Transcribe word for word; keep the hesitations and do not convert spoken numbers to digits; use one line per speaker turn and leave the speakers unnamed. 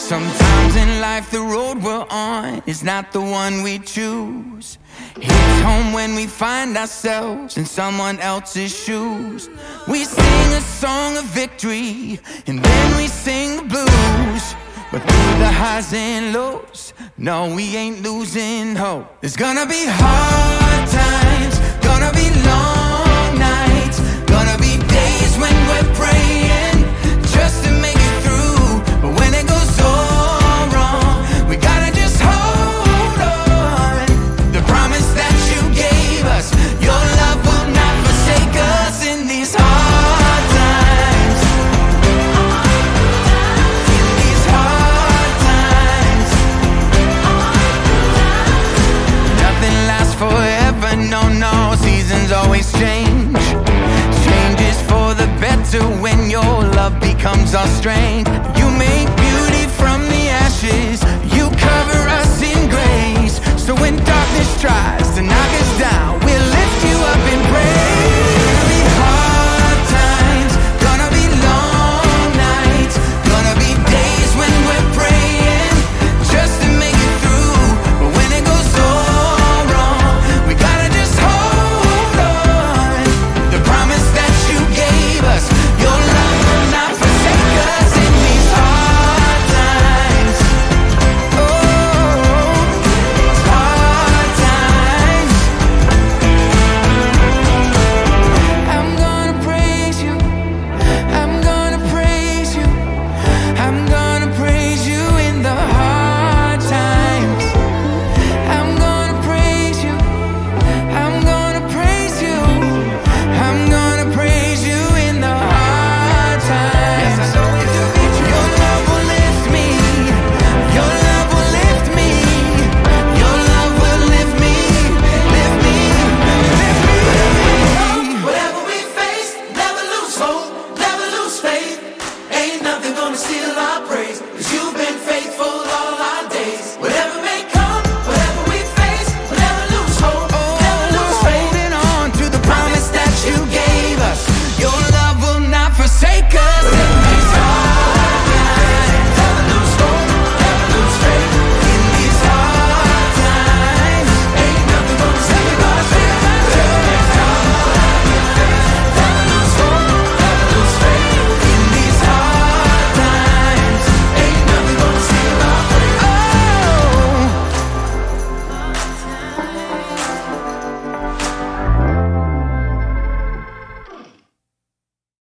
Sometimes in life the road we're on is not the one we choose. It's home when we find ourselves in someone else's shoes. We sing a song of victory and then we sing the blues. But through the highs and lows, no, we ain't losing hope. There's gonna be hard times, gonna be long nights, gonna be days when we're praying just to make it through. But when it goes all wrong, we gotta just hold on. The promise that you gave us, your love will not forsake us in these hard times. In these hard times. Nothing lasts forever, no, no. Seasons always change. Changes for the better when your love becomes our strength. You make beauty from the ashes, you cover us in grace. So when darkness tries to knock us